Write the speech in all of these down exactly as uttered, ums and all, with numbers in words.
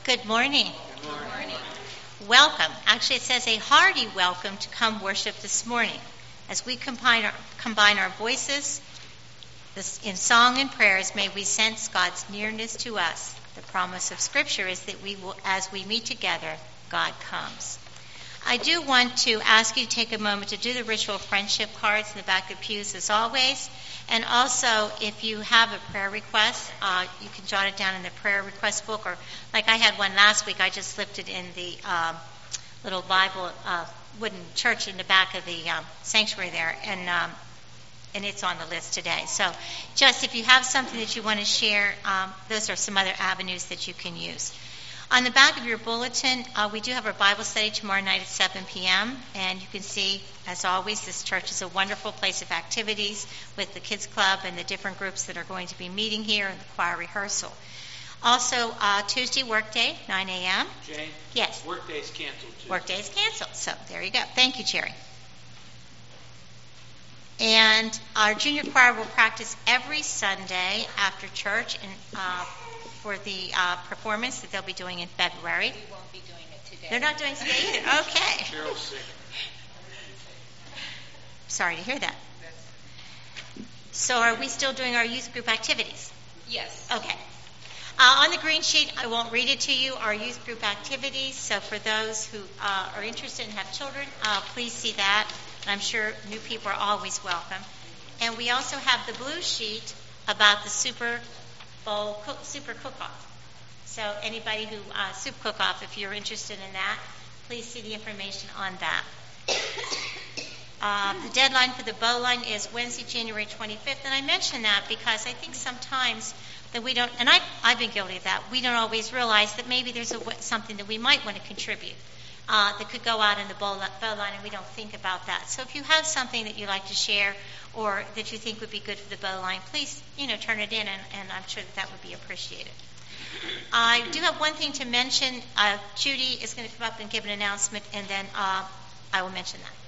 Good morning. Good morning. Welcome. Actually, it says a hearty welcome to come worship this morning. As we combine our, combine our voices this, in song and prayers, may we sense God's nearness to us. The promise of Scripture is that we will, as we meet together, God comes. I do want to ask you to take a moment to do the ritual friendship cards in the back of the pews as always. And also, if you have a prayer request, uh, you can jot it down in the prayer request book. Or like I had one last week, I just slipped it in the um, little Bible uh, wooden church in the back of the um, sanctuary there. And um, and it's on the list today. So just if you have something that you want to share, um, those are some other avenues that you can use. On the back of your bulletin, uh, we do have our Bible study tomorrow night at seven p.m. And you can see, as always, this church is a wonderful place of activities with the kids club and the different groups that are going to be meeting here and the choir rehearsal. Also, uh, Tuesday workday, nine a.m. Jane? Yes. Workday is canceled Tuesday. Workday is canceled. So there you go. Thank you, Jerry. And our junior choir will practice every Sunday after church and uh, for the uh, performance that they'll be doing in February. We won't be doing it today. They're not doing it today either. Okay. Cheryl's sick. Sorry to hear that. So are we still doing our youth group activities? Yes. Okay. Uh, on the green sheet, I won't read it to you, our youth group activities. So for those who uh, are interested and have children, uh, please see that. I'm sure new people are always welcome. And we also have the blue sheet about the Super Bowl cook, Super Cook-Off. So anybody who, uh, Soup Cook-Off, if you're interested in that, please see the information on that. Uh, the deadline for the bow line is Wednesday, January twenty-fifth. And I mention that because I think sometimes that we don't, and I, I've been guilty of that, we don't always realize that maybe there's a, something that we might want to contribute uh, that could go out in the bow, bow line, and we don't think about that. So if you have something that you'd like to share or that you think would be good for the bow line, please, you know, turn it in, and, and I'm sure that that would be appreciated. I do have one thing to mention. Uh, Judy is going to come up and give an announcement, and then uh, I will mention that.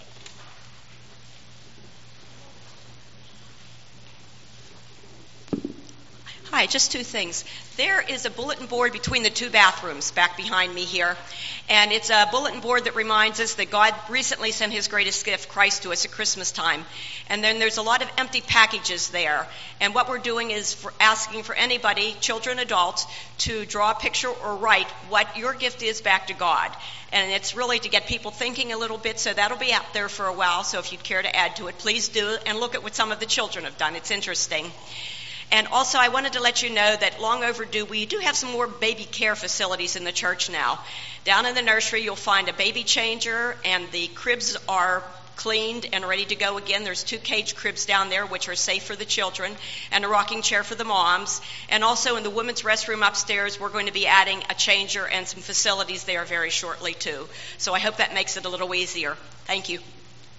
Hi, just two things. There is a bulletin board between the two bathrooms back behind me here, and it's a bulletin board that reminds us that God recently sent his greatest gift, Christ, to us at Christmas time. And then there's a lot of empty packages there, and what we're doing is for asking for anybody, children, adults, to draw a picture or write what your gift is back to God. And it's really to get people thinking a little bit, so that'll be out there for a while, so if you'd care to add to it, please do, and look at what some of the children have done. It's interesting. And also, I wanted to let you know that long overdue, we do have some more baby care facilities in the church now. Down in the nursery, you'll find a baby changer, and the cribs are cleaned and ready to go again. There's two cage cribs down there, which are safe for the children, and a rocking chair for the moms. And also in the women's restroom upstairs, we're going to be adding a changer and some facilities there very shortly, too. So I hope that makes it a little easier. Thank you.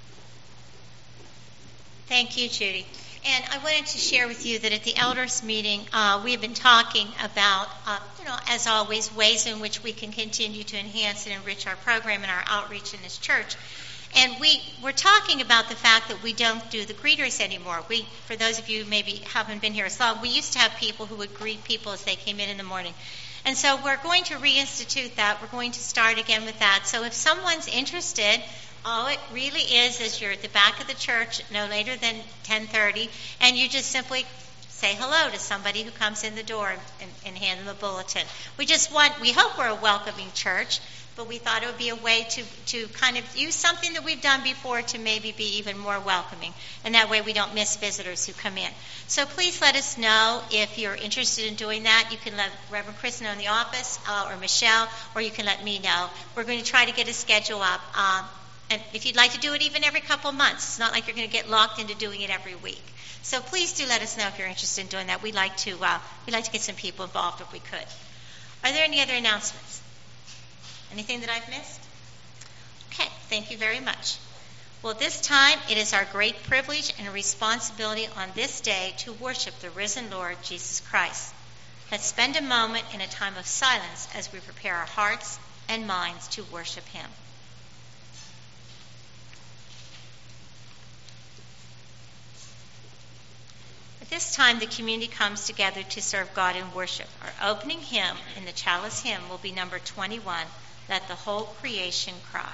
Thank you, Judy. And I wanted to share with you that at the elders meeting, uh, we've been talking about, uh, you know, as always, ways in which we can continue to enhance and enrich our program and our outreach in this church. And we were talking about the fact that we don't do the greeters anymore. We, for those of you who maybe haven't been here as long, we used to have people who would greet people as they came in in the morning. And so we're going to reinstitute that. We're going to start again with that. So if someone's interested, all it really is is you're at the back of the church no later than ten thirty, and you just simply say hello to somebody who comes in the door and, and hand them a bulletin. We just want, we hope we're a welcoming church, but we thought it would be a way to, to kind of use something that we've done before to maybe be even more welcoming, and that way we don't miss visitors who come in. So please let us know if you're interested in doing that. You can let Reverend Chris know in the office, uh, or Michelle, or you can let me know. We're going to try to get a schedule up. Um, And if you'd like to do it even every couple months, it's not like you're going to get locked into doing it every week. So please do let us know if you're interested in doing that. We'd like to uh, we'd like to get some people involved if we could. Are there any other announcements? Anything that I've missed? Okay, thank you very much. Well, this time it is our great privilege and responsibility on this day to worship the risen Lord Jesus Christ. Let's spend a moment in a time of silence as we prepare our hearts and minds to worship him. this time, the community comes together to serve God in worship. Our opening hymn in the Chalice hymn will be number twenty-one, Let the Whole Creation Cry.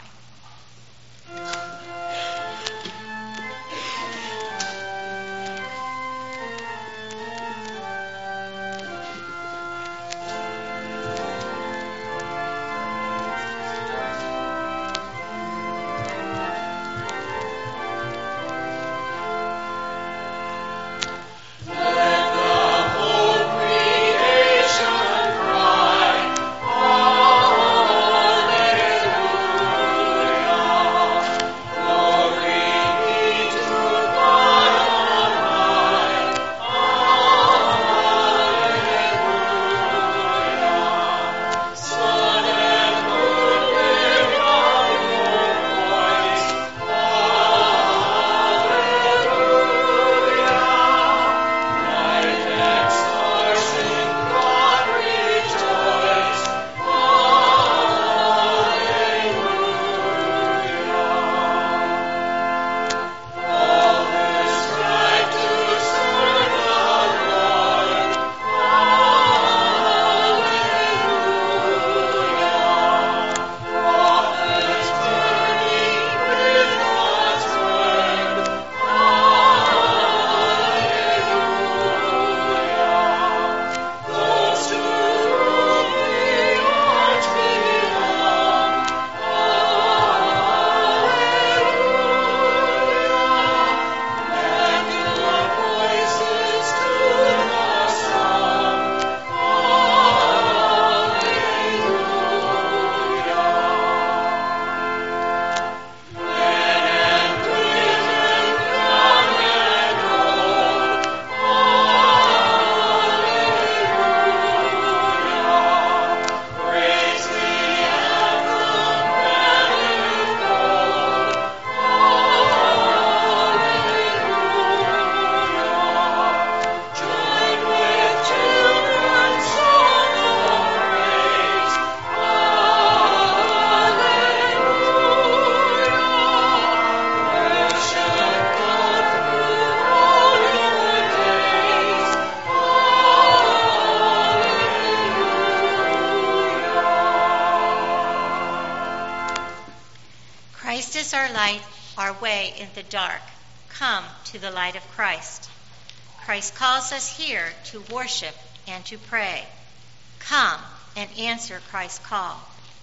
Christ is our light, our way in the dark. Come to the light of Christ. Christ calls us here to worship and to pray. Come and answer Christ's call.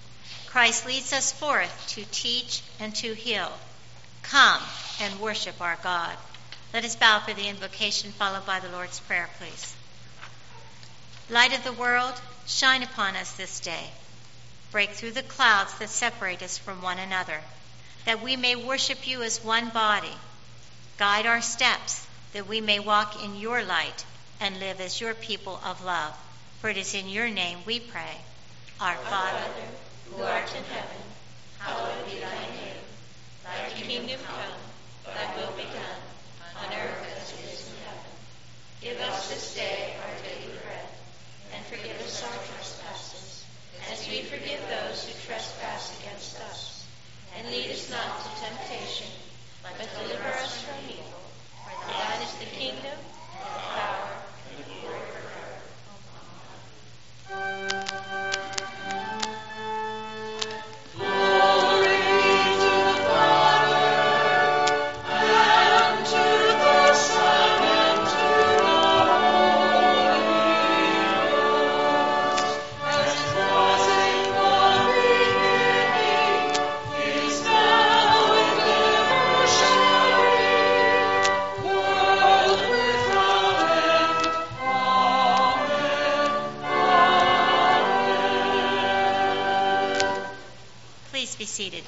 Christ leads us forth to teach and to heal. Come and worship our God. Let us bow for the invocation followed by the Lord's Prayer, please. Light of the world, shine upon us this day. Break through the clouds that separate us from one another, that we may worship you as one body. Guide our steps, that we may walk in your light and live as your people of love. For it is in your name we pray. Our Father, who art in heaven, hallowed be thy name. Thy kingdom come, thy will be done, on earth as it is in heaven. Give us this day our daily bread, and forgive us our trespasses, as we forgive those who trespass against us. And lead us not to temptation, but deliver us from evil. For thine is the kingdom, and the power, and the glory forever. Be seated.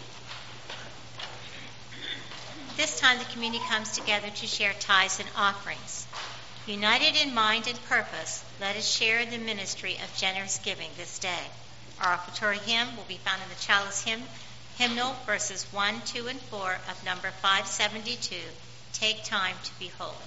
This time the community comes together to share tithes and offerings. United in mind and purpose, let us share in the ministry of generous giving this day. Our offertory hymn will be found in the Chalice hymn, hymnal verses one, two, and four of number five seventy-two, Take Time to Be Holy.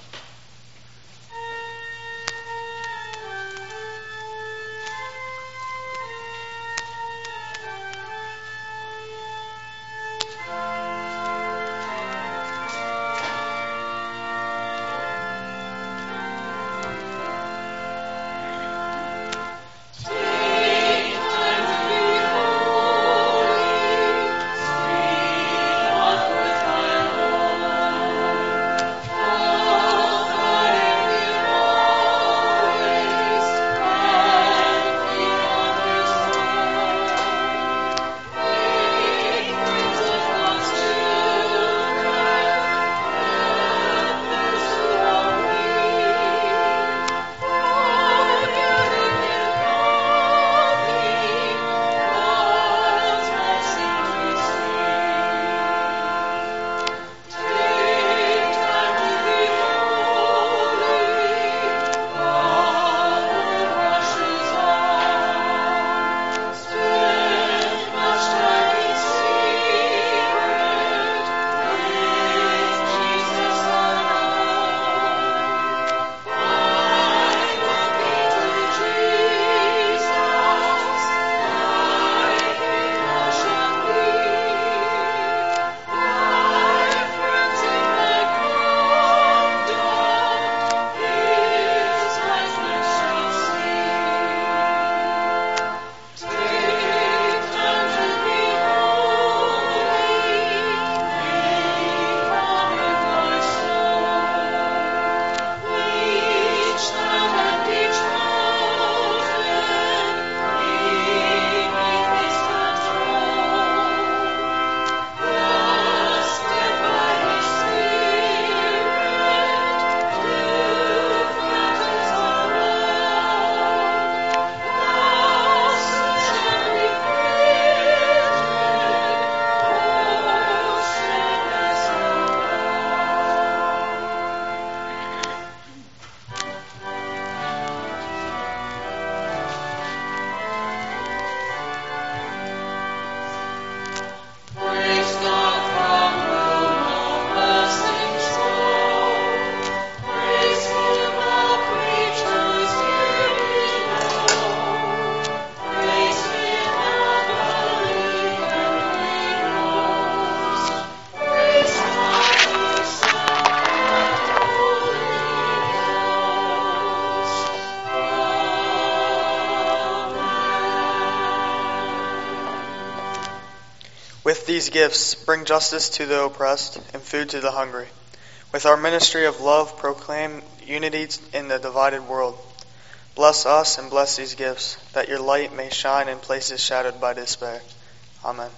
With these gifts, bring justice to the oppressed and food to the hungry. With our ministry of love, proclaim unity in the divided world. Bless us and bless these gifts, that your light may shine in places shadowed by despair. Amen.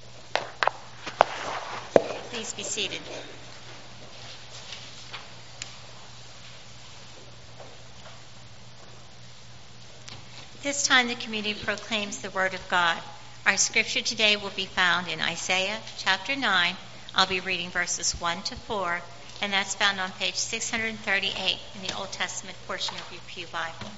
Please be seated. This time the community proclaims the Word of God. Our scripture today will be found in Isaiah chapter nine. I'll be reading verses one to four, and that's found on page six thirty-eight in the Old Testament portion of your Pew Bible.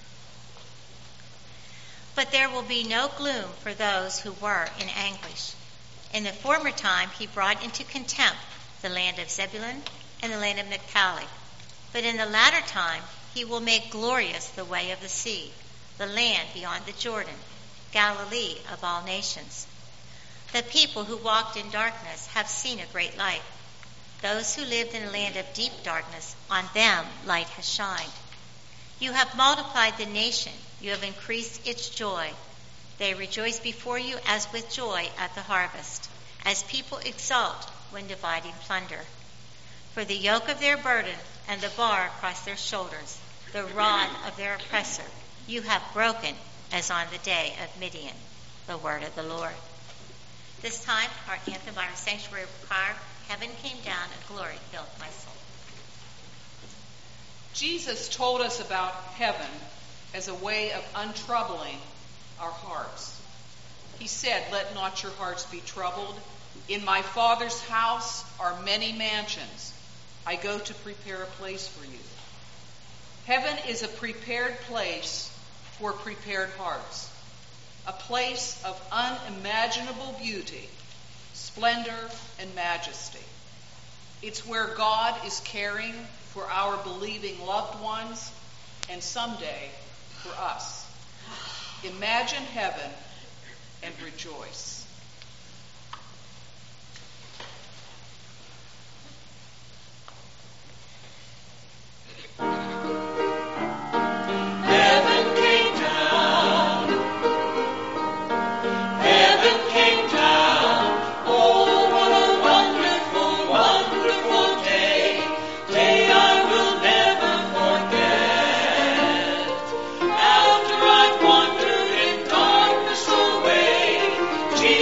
But there will be no gloom for those who were in anguish. In the former time he brought into contempt the land of Zebulun and the land of Naphtali. But in the latter time he will make glorious the way of the sea, the land beyond the Jordan, Galilee of all nations. The people who walked in darkness have seen a great light. Those who lived in a land of deep darkness, on them light has shined. You have multiplied the nation. You have increased its joy. They rejoice before you as with joy at the harvest, as people exult when dividing plunder. For the yoke of their burden and the bar across their shoulders, the rod of their oppressor, you have broken as on the day of Midian. The word of the Lord. This time, our anthem by our sanctuary choir, Heaven Came Down and Glory Filled My Soul. Jesus told us about heaven as a way of untroubling our hearts. He said, "Let not your hearts be troubled. In my Father's house are many mansions. I go to prepare a place for you." Heaven is a prepared place for prepared hearts, a place of unimaginable beauty, splendor, and majesty. It's where God is caring for our believing loved ones and someday for us. Imagine heaven and rejoice. Jesus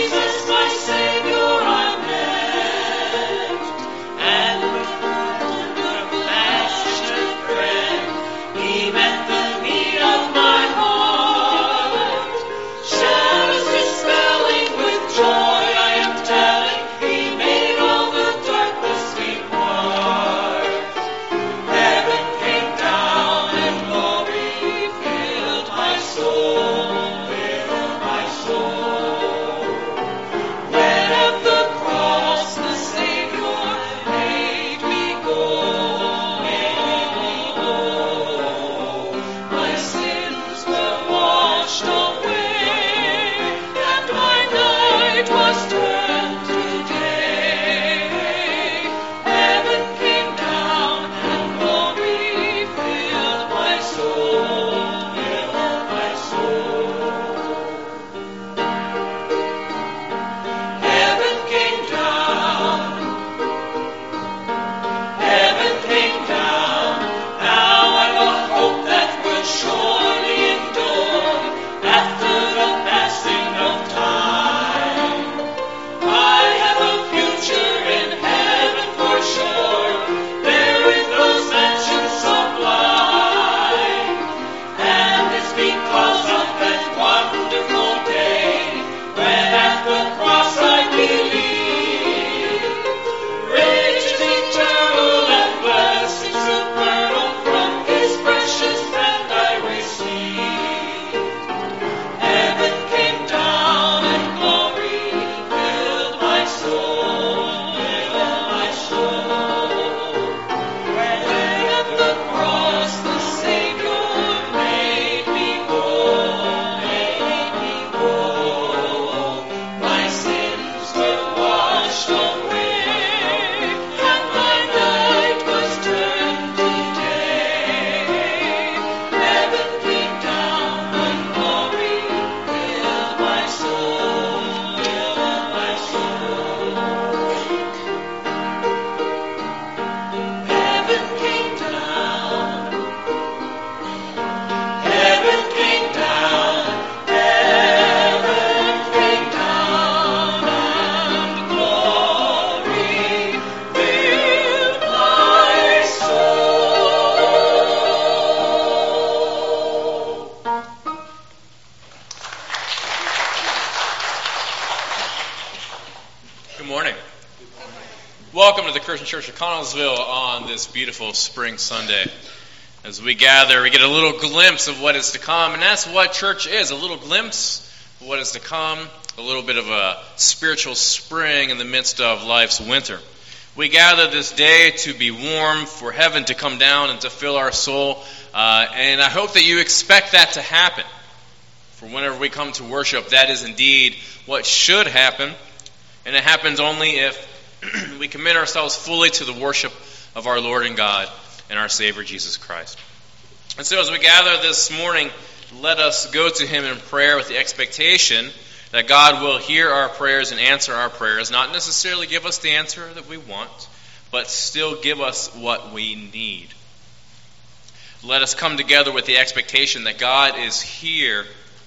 Good morning. Welcome to the Christian Church of Connellsville on this beautiful spring Sunday. As we gather, we get a little glimpse of what is to come, and that's what church is, a little glimpse of what is to come, a little bit of a spiritual spring in the midst of life's winter. We gather this day to be warm, for heaven to come down and to fill our soul, uh, and I hope that you expect that to happen. For whenever we come to worship, that is indeed what should happen, and it happens only if we commit ourselves fully to the worship of our Lord and God and our Savior Jesus Christ. And so as we gather this morning, let us go to Him in prayer with the expectation that God will hear our prayers and answer our prayers, not necessarily give us the answer that we want, but still give us what we need. Let us come together with the expectation that God is here,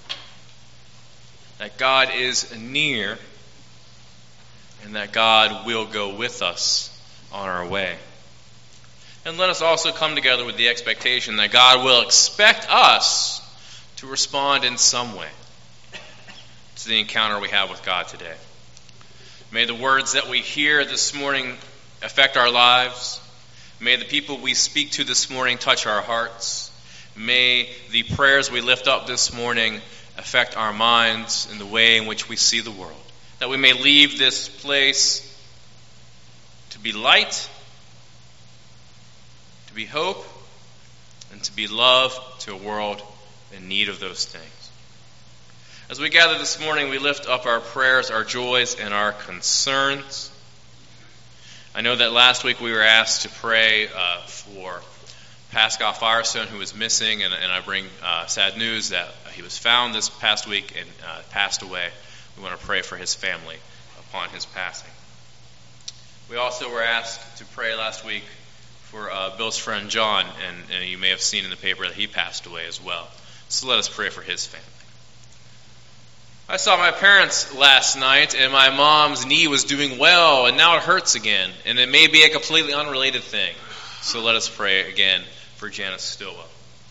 that God is near, and that God will go with us on our way. And let us also come together with the expectation that God will expect us to respond in some way to the encounter we have with God today. May the words that we hear this morning affect our lives. May the people we speak to this morning touch our hearts. May the prayers we lift up this morning affect our minds in the way in which we see the world. That we may leave this place to be light, to be hope, and to be love to a world in need of those things. As we gather this morning, we lift up our prayers, our joys, and our concerns. I know that last week we were asked to pray uh, for Pascal Firestone, who was missing, and, and I bring uh, sad news that he was found this past week and uh, passed away. We want to pray for his family upon his passing. We also were asked to pray last week for uh, Bill's friend John, and, and you may have seen in the paper that he passed away as well. So let us pray for his family. I saw my parents last night, and my mom's knee was doing well, and now it hurts again, and it may be a completely unrelated thing. So let us pray again for Janice Stillwell.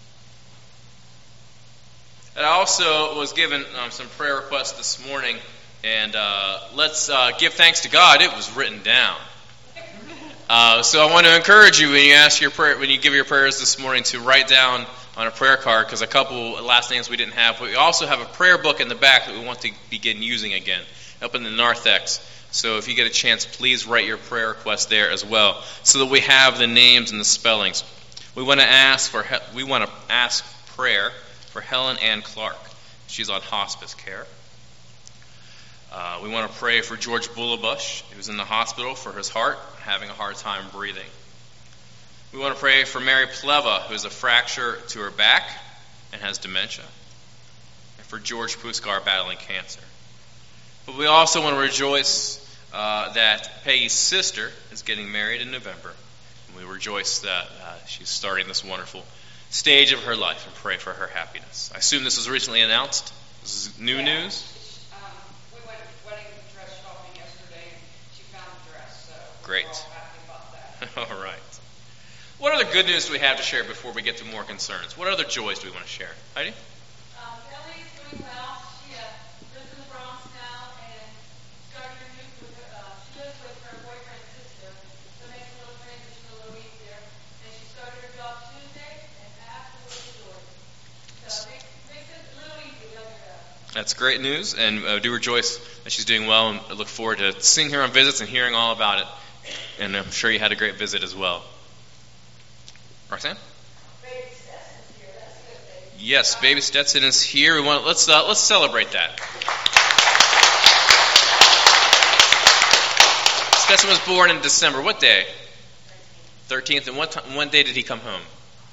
And I also was given um, some prayer requests this morning, and uh, let's uh, give thanks to God. It was written down. Uh, so I want to encourage you when you ask your prayer, when you give your prayers this morning, to write down on a prayer card, because a couple last names we didn't have. But we also have a prayer book in the back that we want to begin using again, up in the narthex. So if you get a chance, please write your prayer request there as well, so that we have the names and the spellings. We want to ask for we want to ask prayer for Helen Ann Clark. She's on hospice care. Uh, we want to pray for George Bullabush, who's in the hospital for his heart, having a hard time breathing. We want to pray for Mary Pleva, who has a fracture to her back and has dementia. And for George Puskar, battling cancer. But we also want to rejoice uh, that Peggy's sister is getting married in November. And we rejoice that uh, she's starting this wonderful stage of her life and pray for her happiness. I assume this was recently announced. This is new yeah. news. Um, we went wedding dress shopping yesterday, and she found a dress. So great. We're all happy about that. All right. What other good news do we have to share before we get to more concerns? What other joys do we want to share? Heidi? Um, Kelly is doing well. She uh, lives in the Bronx now and started to move with her. Uh, she lives with her boyfriend's sister, so it makes a little transition a little easier. And she started her job Tuesday and absolutely adored it. So it makes, makes it a little easier, doesn't it? That's great news, and uh, do rejoice that she's doing well, and I look forward to seeing her on visits and hearing all about it. And I'm sure you had a great visit as well. Roxanne? Baby Stetson's here. That's a good thing. Yes, baby Stetson is here. We want let's uh, let's celebrate that. Stetson was born in December. What day? Thirteenth. And what time, what day did he come home?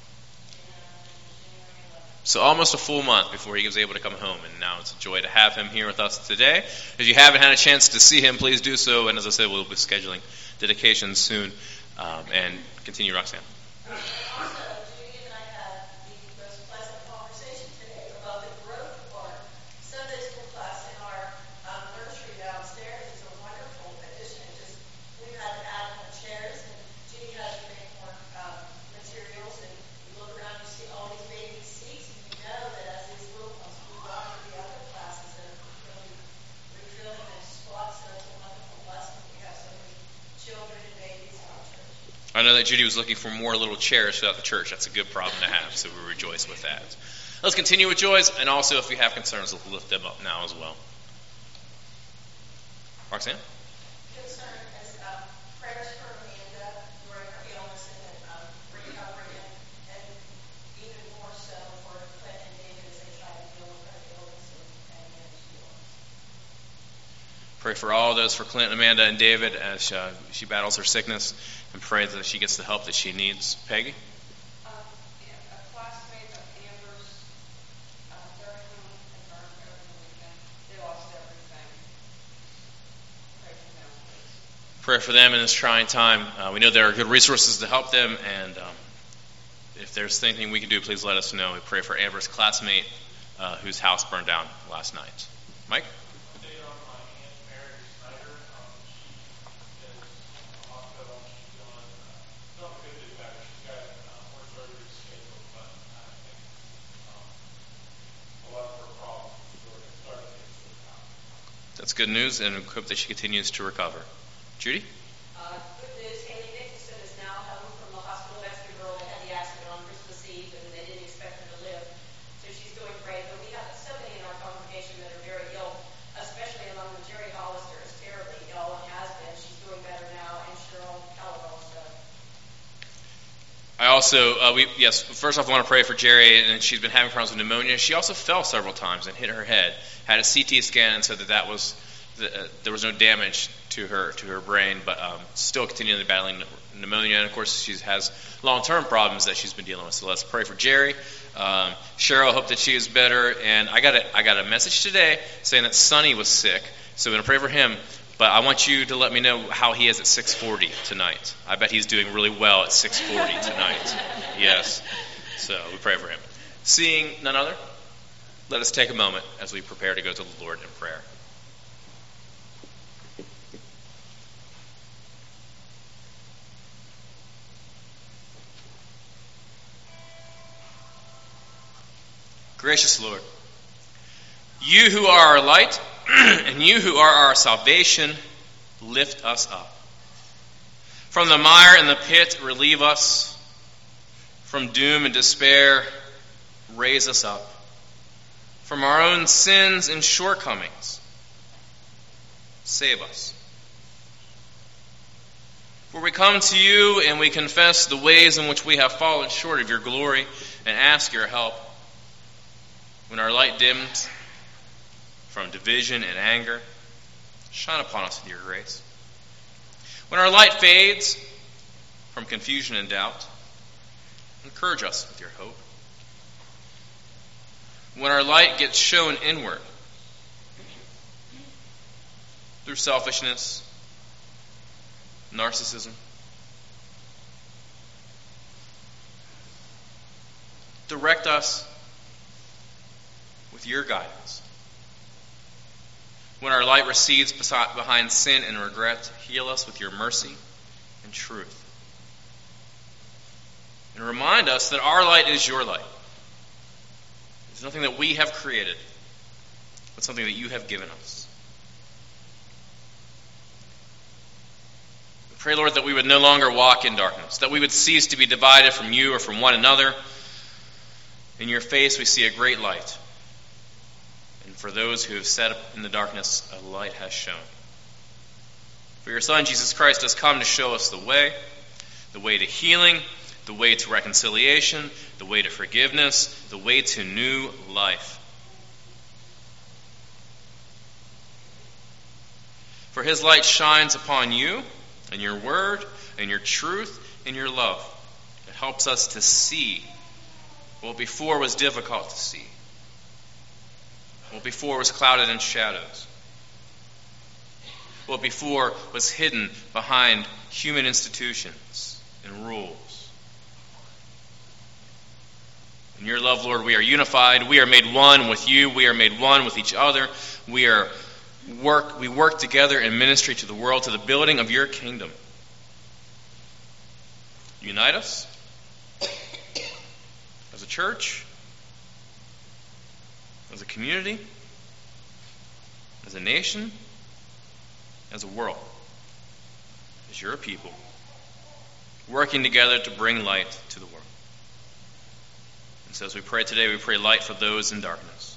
So almost a full month before he was able to come home, and now it's a joy to have him here with us today. If you haven't had a chance to see him, please do so. And as I said, we'll be scheduling dedications soon. Um, and continue, Roxanne. And also, Judy and I had the most pleasant conversation today about the growth of our Sunday school class in our um, nursery downstairs. It's a wonderful addition. It just we've had to add more chairs, and Judy had to make more um, materials. And you look around, you see all these baby seats, and you know that as these little ones move on to the other classes, they're really refilling their spots. So it's a wonderful blessing know that Judy was looking for more little chairs throughout the church. That's a good problem to have, so we rejoice with that. Let's continue with joys, and also if you have concerns, we'll lift them up now as well. Roxanne? Concern is um, prayers for Amanda during her illness and um, recovery, and, and even more so for Clint and David as they try to deal with her illness and, and manage the illness. Pray for all those, for Clint, Amanda, and David as uh, she battles her sickness, and pray that she gets the help that she needs. Peggy? Um, yeah, a classmate of Amber's, uh, their home and burned over the weekend. They lost everything. Pray for them, please. Pray for them in this trying time. Uh, we know there are good resources to help them, and um, if there's anything we can do, please let us know. We pray for Amber's classmate uh, whose house burned down last night. Mike? That's good news, and we hope that she continues to recover. Judy? Uh, good news, Haley Nicholson is now home from the hospital. That's the girl that had the accident on Christmas Eve, and they didn't expect her to live. So she's doing great. But we have so many in our congregation that are very ill, especially among them. Jerry Hollister is terribly ill and has been. She's doing better now, and Cheryl Keller also. I also, uh, we yes, first off, I want to pray for Jerry, and she's been having problems with pneumonia. She also fell several times and hit her head. Had a C T scan and said that that was the, uh, there was no damage to her to her brain, but um, still continually battling pneumonia. And of course, she has long-term problems that she's been dealing with. So let's pray for Jerry. Um, Cheryl, hope that she is better. And I got a I got a message today saying that Sonny was sick, so we're gonna pray for him. But I want you to let me know how he is at six forty tonight. I bet he's doing really well at six forty tonight. Yes. So we pray for him. Seeing none other, let us take a moment as we prepare to go to the Lord in prayer. Gracious Lord, you who are our light and you who are our salvation, lift us up. From the mire and the pit, relieve us. From doom and despair, raise us up. From our own sins and shortcomings, save us. For we come to you and we confess the ways in which we have fallen short of your glory and ask your help. When our light dims from division and anger, shine upon us with your grace. When our light fades from confusion and doubt, encourage us with your hope. When our light gets shown inward through selfishness, narcissism, direct us with your guidance. When our light recedes behind sin and regret, heal us with your mercy and truth. And remind us that our light is your light. It's nothing that we have created, but something that you have given us. We pray, Lord, that we would no longer walk in darkness, that we would cease to be divided from you or from one another. In your face we see a great light. And for those who have sat up in the darkness, a light has shone. For your Son, Jesus Christ, has come to show us the way, the way to healing, the way to reconciliation, the way to forgiveness, the way to new life. For his light shines upon you and your word and your truth and your love. It helps us to see what before was difficult to see, what before was clouded in shadows, what before was hidden behind human institutions and rules. In your love, Lord, we are unified. We are made one with you. We are made one with each other. We are work. We work together in ministry to the world, to the building of your kingdom. Unite us as a church, as a community, as a nation, as a world, as your people. working together to bring light to the world. And so as we pray today, we pray light for those in darkness.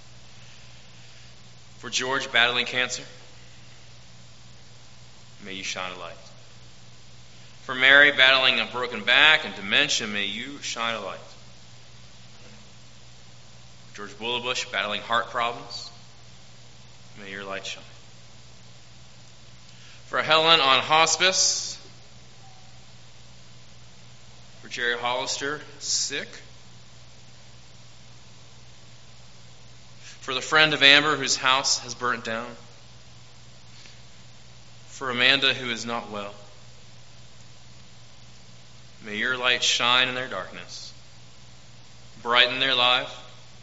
For George battling cancer, may you shine a light. For Mary battling a broken back and dementia, may you shine a light. For George Bullabush battling heart problems, may your light shine. For Helen on hospice, for Jerry Hollister sick, for the friend of Amber whose house has burnt down, for Amanda who is not well. May your light shine in their darkness, brighten their life,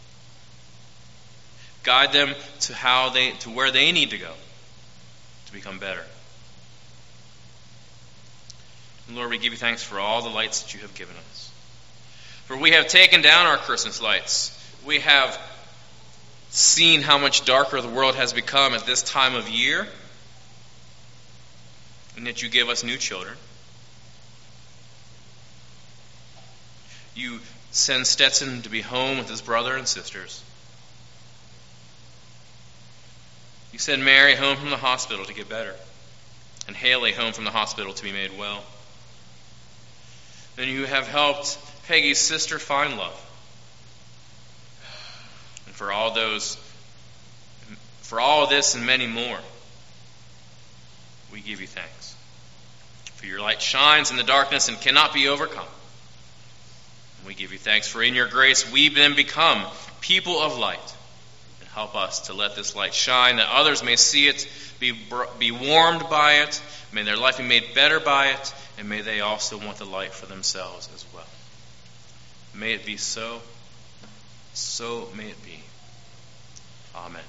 guide them to how they to where they need to go to become better. And Lord, we give you thanks for all the lights that you have given us. For we have taken down our Christmas lights. We have seen how much darker the world has become at this time of year, and yet you give us new children. You send Stetson to be home with his brother and sisters. You send Mary home from the hospital to get better, and Haley home from the hospital to be made well. And you have helped Peggy's sister find love. And for all those, for all this and many more, we give you thanks. For your light shines in the darkness and cannot be overcome. And we give you thanks for in your grace we then become people of light. And help us to let this light shine, that others may see it, be, be warmed by it, may their life be made better by it, and may they also want the light for themselves as well. May it be so. So may it be. Amen.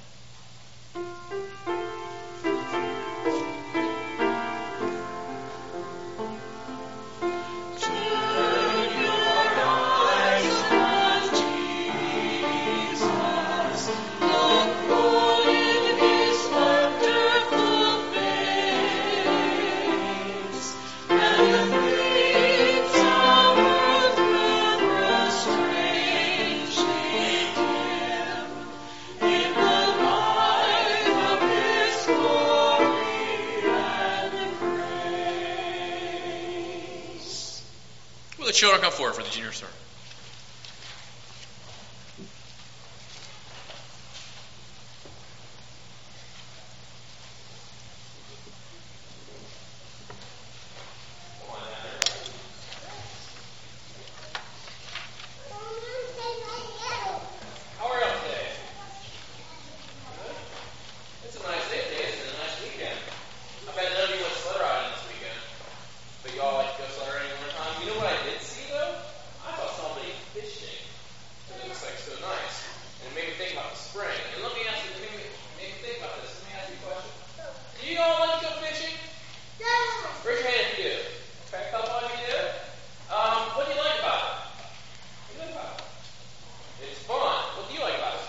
The children come forward for the junior sermon. How are you today? Good? It's a nice day today. It's a nice weekend. I bet none of you went sled riding this weekend, but y'all like to go sled riding one time. You know what I did see though? I saw somebody fishing. It looks like so nice. And it made me think about the spring. And let me ask you, it made me, made me think about this. Let me ask you a question. Do you all like to go fishing? Yeah. Raise your hand if you do. Okay, a couple of you do. Um, what do you like about it? What do you like about it? It's fun. What do you like about it?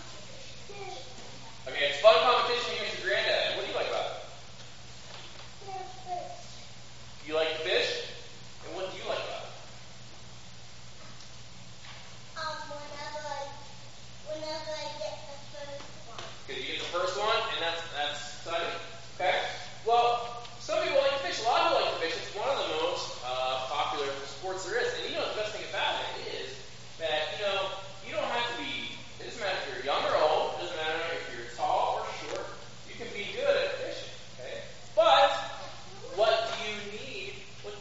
Okay, it's fun competition against your granddad. What do you like about it? You like to fish? And what do you like about it? Um, whenever I, whenever I get the first one. Because you get the first one, and that's that's exciting. Okay. Well, some people like to fish. A lot of people like to fish. It's one of the most uh, popular sports there is. And you know the best thing about it is that you know you don't have to be. It doesn't matter if you're young or old. It doesn't matter if you're tall or short. You can be good at fishing. Okay. But what do you need? What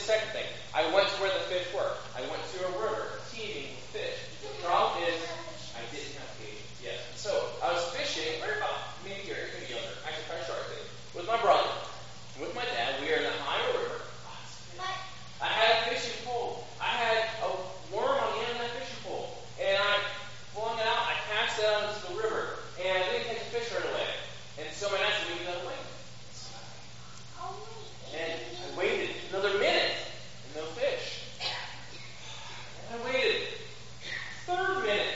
second thing. I went to where the fish were. I went to a river teeming with fish. The problem is, I didn't have patience yet. So I was fishing, right about maybe here, maybe younger, actually probably short, I think, with my brother, with my dad. We are in the Ohio River. I had a fishing pole. I had a worm on the end of that fishing pole, and I flung it out. I cast it out into the river, and I didn't catch a fish right away. And so my dad said, "We gotta wait." And I waited another minute, and no fish. And I waited third minute.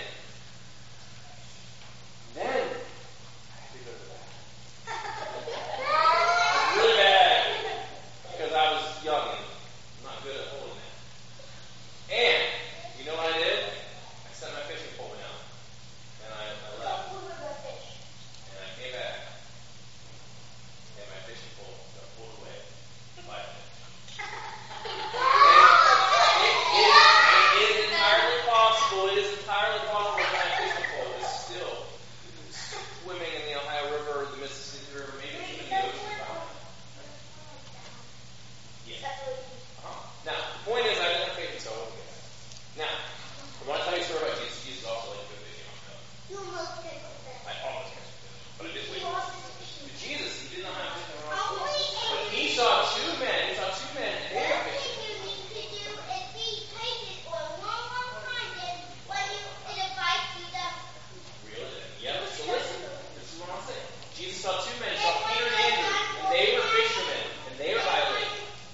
Then I had to go to the bathroom. It was really bad because I was young and not good at holding that. And you know what I did? I set my fishing pole down, and I, I left. And I came back, and my fishing pole got pulled away by a fish. It, it is entirely possible. It is entirely possible that my fishing pole is still swimming in the Ohio River, or the Mississippi River, maybe even the ocean. Yeah. Uh-huh. Now, the point is, I didn't have faith, so I wasn't good. Now, I want to tell you a story about Jesus. Jesus also liked to go fishing on the I always catch a fish, but I did wait. But Jesus, he did not have fishing on the But he saw two men. He saw two men, and they were fishing. Really? Yeah. So listen. This is what I'm saying. Jesus saw two men. He saw Peter and Andrew, and they were fishermen, and they were violating.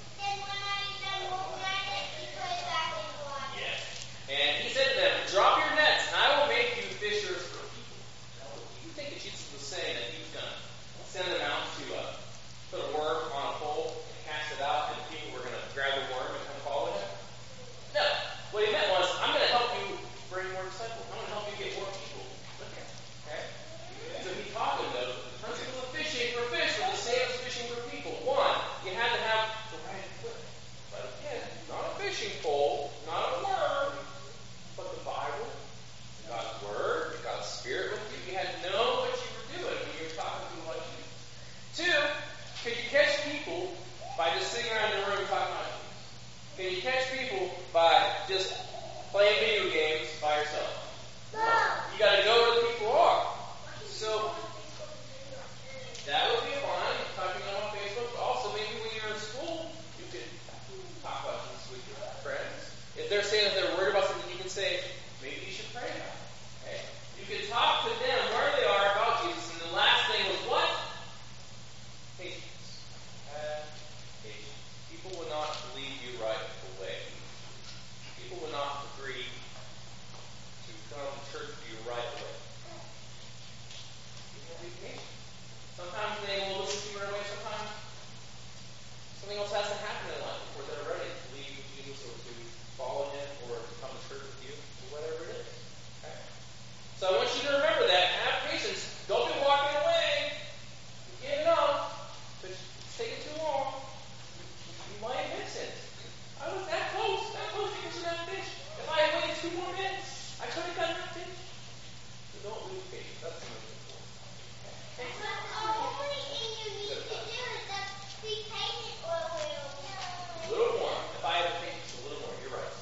Yes. And he said to them, "Drop your nets, and I will make you fishers for people." Now, you think that Jesus was saying that he was going to send them out to uh, put a worm on a pole and cast it out, and people were going to grab the worm and come follow him? No. What he meant was, I'm going to help you bring more disciples. I'm going to help you get more people. Okay? Okay? So he taught them, though, the principles of fishing for fish were the same as fishing for people. One, you had to have the right equipment. But again, not a fishing pole, not a worm, but the Bible, God's Word, God's Spirit with you. You had to know what you were doing when you were talking to what you. Two, could you catch people by just sitting around in the room talking about Jesus? Can you catch people by just playing video games by yourself? No. You got to go where the people are. So that would be fine, talking on Facebook. But also, maybe when you're in school, you could talk about Jesus with your friends. If they're saying that they're worried about something, you can say, maybe you should pray about it. Okay? You can talk to them where they are about Jesus. And the last thing was what? Patience. Have patience. People will not lead you right away. People will not agree to come to church with you right away. People will be patient. Sometimes they will listen to you right away. Sometimes something else has to happen in life before they're ready to leave Jesus or to follow him or to come to church with you or whatever it is. Okay? So I want you to remember that. Have patience. Don't be walking away. You're getting up. It's taking too long. You might miss it. I was that close. That close to catching that fish. If I had waited two more minutes, I could have gotten that fish. So don't lose patience. That's the most important. Okay? A little more. If I had patience, a little more. You're right.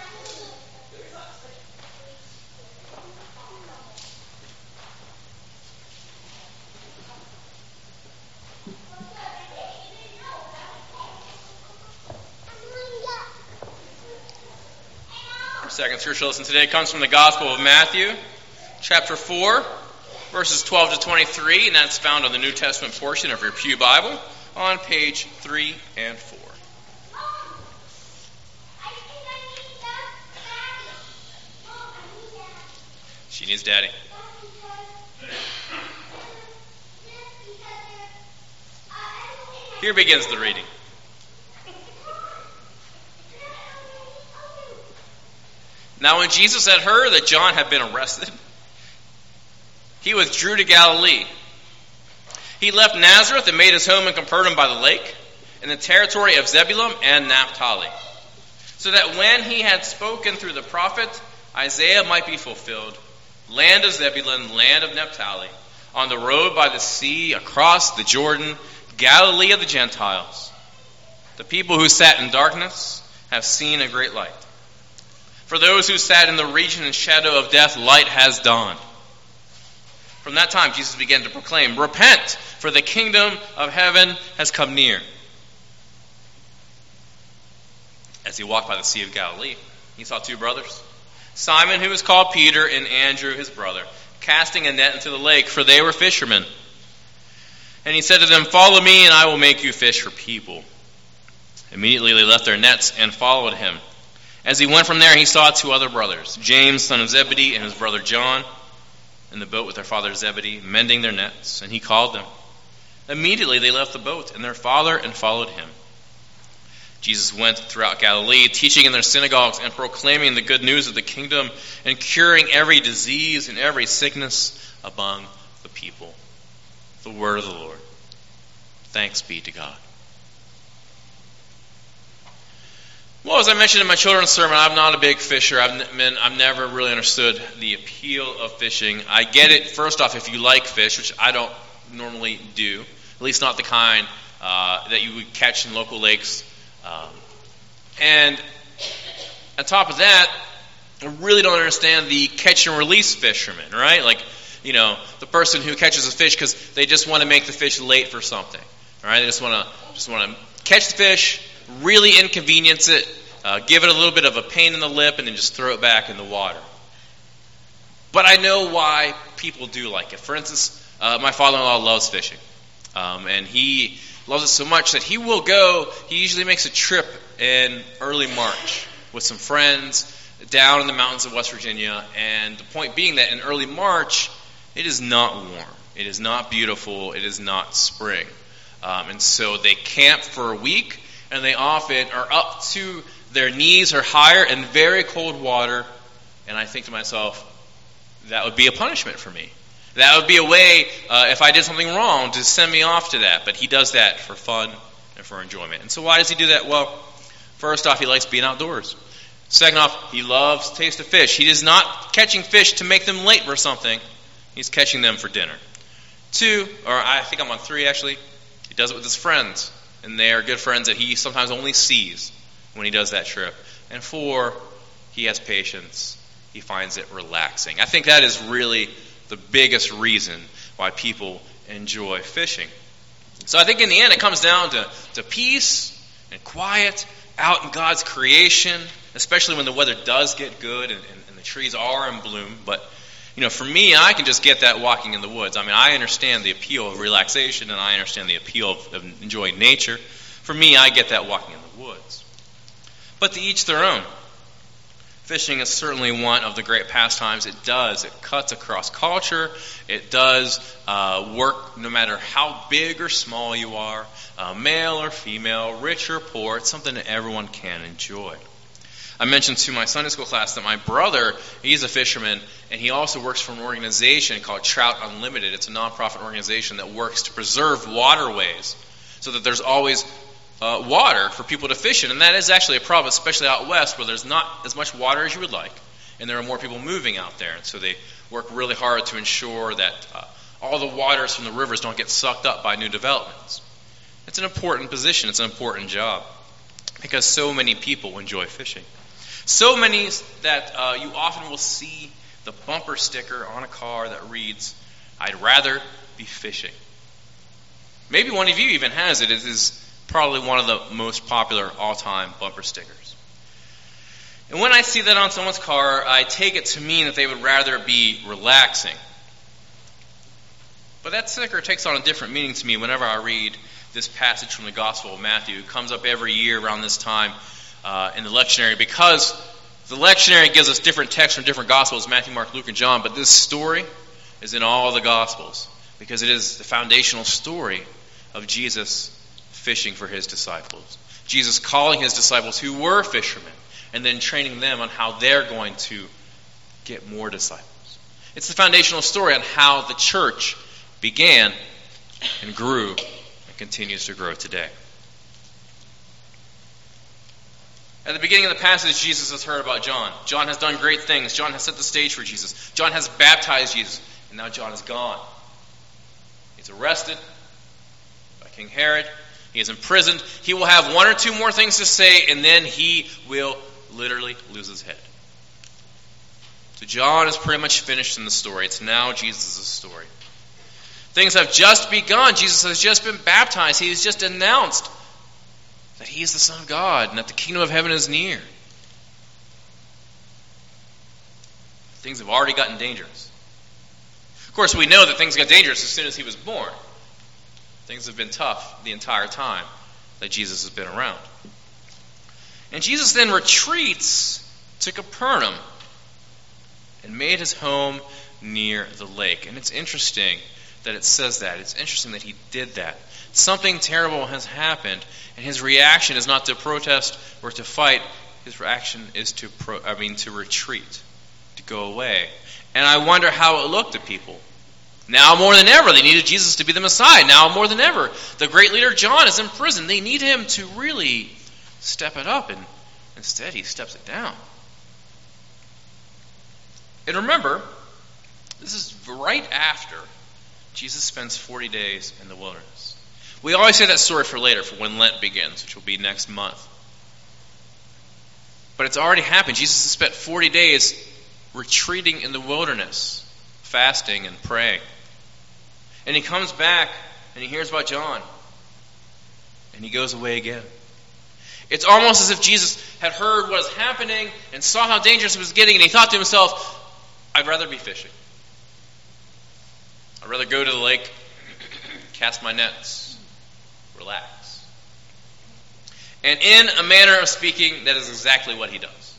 Our second scripture lesson today comes from the Gospel of Matthew, chapter four, verses twelve to twenty-three, and that's found on the New Testament portion of your Pew Bible on page three and four. She needs daddy. Here begins the reading. Now when Jesus had heard that John had been arrested, he withdrew to Galilee. He left Nazareth and made his home in Capernaum by the lake, in the territory of Zebulun and Naphtali, so that when he had spoken through the prophet, Isaiah might be fulfilled, land of Zebulun, land of Naphtali, on the road by the sea, across the Jordan, Galilee of the Gentiles. The people who sat in darkness have seen a great light. For those who sat in the region and shadow of death, light has dawned. From that time, Jesus began to proclaim, "Repent, for the kingdom of heaven has come near." As he walked by the Sea of Galilee, he saw two brothers, Simon, who was called Peter, and Andrew, his brother, casting a net into the lake, for they were fishermen. And he said to them, "Follow me, and I will make you fish for people." Immediately they left their nets and followed him. As he went from there, he saw two other brothers, James, son of Zebedee, and his brother John, in the boat with their father Zebedee, mending their nets, and he called them. Immediately they left the boat and their father and followed him. Jesus went throughout Galilee, teaching in their synagogues and proclaiming the good news of the kingdom and curing every disease and every sickness among the people. The word of the Lord. Thanks be to God. Well, as I mentioned in my children's sermon, I'm not a big fisher. I've, been, I've never really understood the appeal of fishing. I get it, first off, if you like fish, which I don't normally do, at least not the kind uh, that you would catch in local lakes. Um, and on top of that, I really don't understand the catch and release fishermen, right? Like, you know, the person who catches a fish because they just want to make the fish late for something, all right? They just want to just want to catch the fish, really inconvenience it, uh, give it a little bit of a pain in the lip, and then just throw it back in the water. But I know why people do like it. For instance, uh, my father-in-law loves fishing, um, and he loves it so much that he will go, he usually makes a trip in early March with some friends down in the mountains of West Virginia, and the point being that in early March, it is not warm, it is not beautiful, it is not spring. Um, and so they camp for a week, and they often are up to their knees or higher in very cold water, and I think to myself, that would be a punishment for me. That would be a way, uh, if I did something wrong, to send me off to that. But he does that for fun and for enjoyment. And so why does he do that? Well, first off, he likes being outdoors. Second off, he loves taste of fish. He is not catching fish to make them late for something. He's catching them for dinner. Two, or I think I'm on three actually, he does it with his friends. And they are good friends that he sometimes only sees when he does that trip. And four, he has patience. He finds it relaxing. I think that is really the biggest reason why people enjoy fishing. So I think in the end it comes down to, to peace and quiet out in God's creation, especially when the weather does get good and, and, and the trees are in bloom. But, you know, for me, I can just get that walking in the woods. I mean, I understand the appeal of relaxation and I understand the appeal of, of enjoying nature. For me, I get that walking in the woods. But to each their own. Fishing is certainly one of the great pastimes. It does. It cuts across culture. It does uh, work no matter how big or small you are, uh, male or female, rich or poor. It's something that everyone can enjoy. I mentioned to my Sunday school class that my brother, he's a fisherman, and he also works for an organization called Trout Unlimited. It's a nonprofit organization that works to preserve waterways so that there's always Uh, water for people to fish in, and that is actually a problem, especially out west where there's not as much water as you would like, and there are more people moving out there, and so they work really hard to ensure that uh, all the waters from the rivers don't get sucked up by new developments. It's an important position, it's an important job, because so many people enjoy fishing. So many that uh, you often will see the bumper sticker on a car that reads, "I'd rather be fishing." Maybe one of you even has it. It is probably one of the most popular all-time bumper stickers. And when I see that on someone's car, I take it to mean that they would rather be relaxing. But that sticker takes on a different meaning to me whenever I read this passage from the Gospel of Matthew. It comes up every year around this time uh, in the lectionary, because the lectionary gives us different texts from different Gospels, Matthew, Mark, Luke, and John, but this story is in all the Gospels because it is the foundational story of Jesus fishing for his disciples. Jesus calling his disciples who were fishermen and then training them on how they're going to get more disciples. It's the foundational story on how the church began and grew and continues to grow today. At the beginning of the passage, Jesus has heard about John. John has done great things. John has set the stage for Jesus. John has baptized Jesus. And now John is gone. He's arrested by King Herod. He is imprisoned. He will have one or two more things to say, and then he will literally lose his head. So John is pretty much finished in the story. It's now Jesus' story. Things have just begun. Jesus has just been baptized. He has just announced that he is the Son of God and that the kingdom of heaven is near. Things have already gotten dangerous. Of course, we know that things got dangerous as soon as he was born. Things have been tough the entire time that Jesus has been around. And Jesus then retreats to Capernaum and made his home near the lake. And it's interesting that it says that. It's interesting that he did that. Something terrible has happened, and his reaction is not to protest or to fight. His reaction is to, pro, I mean, to retreat, to go away. And I wonder how it looked to people. Now more than ever, they needed Jesus to be the Messiah. Now more than ever, the great leader John is in prison. They need him to really step it up, and instead he steps it down. And remember, this is right after Jesus spends forty days in the wilderness. We always say that story for later, for when Lent begins, which will be next month. But it's already happened. Jesus has spent forty days retreating in the wilderness, fasting and praying. And he comes back and he hears about John. And he goes away again. It's almost as if Jesus had heard what was happening and saw how dangerous it was getting, and he thought to himself, I'd rather be fishing. I'd rather go to the lake, cast my nets, relax. And in a manner of speaking, that is exactly what he does.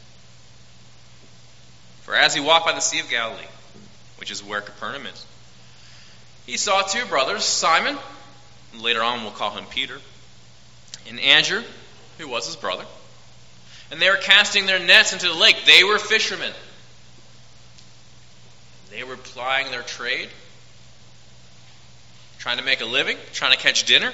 For as he walked by the Sea of Galilee, which is where Capernaum is, he saw two brothers, Simon, and later on we'll call him Peter, and Andrew, who was his brother. And they were casting their nets into the lake. They were fishermen. They were plying their trade, trying to make a living, trying to catch dinner.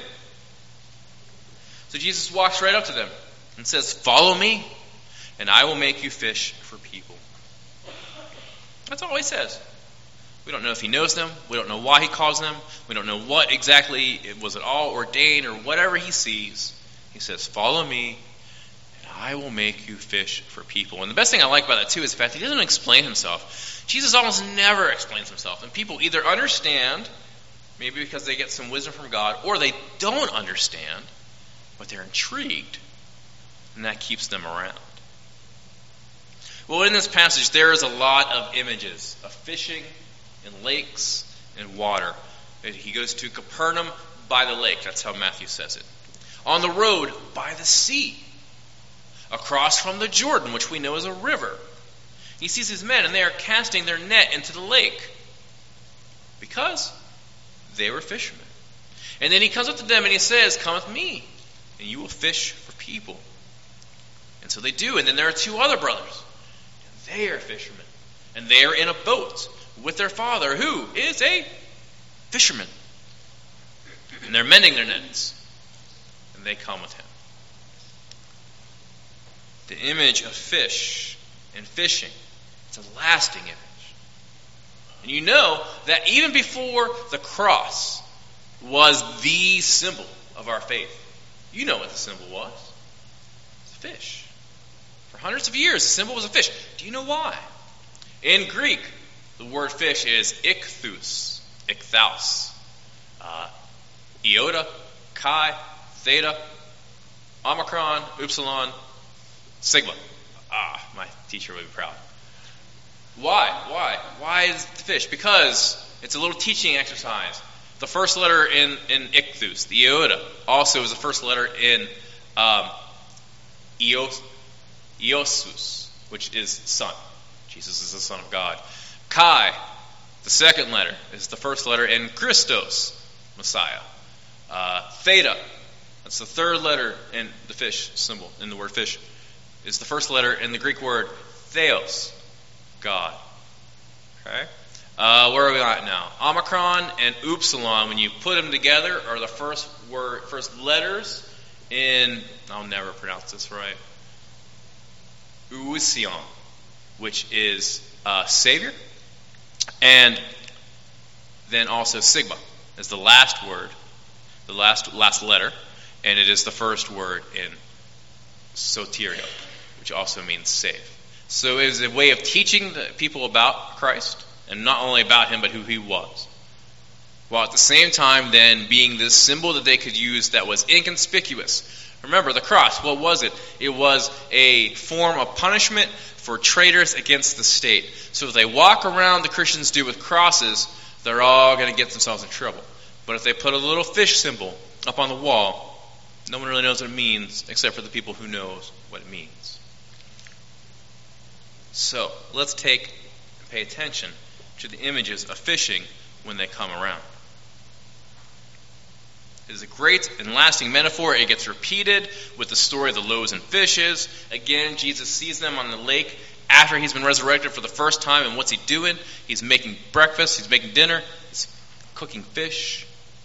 So Jesus walks right up to them and says, follow me, and I will make you fish for people. That's all he says. We don't know if he knows them. We don't know why he calls them. We don't know what exactly it was at all ordained or whatever he sees. He says, follow me, and I will make you fish for people. And the best thing I like about that, too, is the fact that he doesn't explain himself. Jesus almost never explains himself. And people either understand, maybe because they get some wisdom from God, or they don't understand, but they're intrigued, and that keeps them around. Well, in this passage, there is a lot of images of fishing and lakes and water. He goes to Capernaum by the lake. That's how Matthew says it. On the road by the sea. Across from the Jordan, which we know is a river. He sees his men, and they are casting their net into the lake. Because they were fishermen. And then he comes up to them and he says, come with me, and you will fish for people. And so they do. And then there are two other brothers. And they are fishermen. And they are in a boat with their father, who is a fisherman. And they're mending their nets. And they come with him. The image of fish and fishing, it's a lasting image. And you know that even before the cross was the symbol of our faith, you know what the symbol was. It's a fish. For hundreds of years, the symbol was a fish. Do you know why? In Greek, the word fish is ichthus, ichthaus, uh, iota, chi, theta, omicron, upsilon, sigma. Ah, my teacher would be proud. Why? Why? Why is it the fish? Because it's a little teaching exercise. The first letter in, in ichthus, the iota, also is the first letter in um, Eos, Iosus, which is son. Jesus is the Son of God. Chi, the second letter, is the first letter in Christos, Messiah. Uh, theta, that's the third letter in the fish symbol, in the word fish, is the first letter in the Greek word theos, God. Okay? Uh, where are we at now? Omicron and upsilon, when you put them together, are the first word, first letters in, I'll never pronounce this right, ousion, which is uh, Savior. And then also sigma is the last word, the last last letter. and it is the first word in soteria, which also means save. So it is a way of teaching the people about Christ, and not only about him, but who he was. While at the same time then being this symbol that they could use that was inconspicuous. Remember, the cross, what was it? It was a form of punishment for traitors against the state. So if they walk around, the Christians do, with crosses, they're all going to get themselves in trouble. But if they put a little fish symbol up on the wall, no one really knows what it means except for the people who knows what it means. So let's take and pay attention to the images of fishing when they come around. It is a great and lasting metaphor. It gets repeated with the story of the loaves and fishes. Again, Jesus sees them on the lake after he's been resurrected for the first time. And what's he doing? He's making breakfast. He's making dinner. He's cooking fish.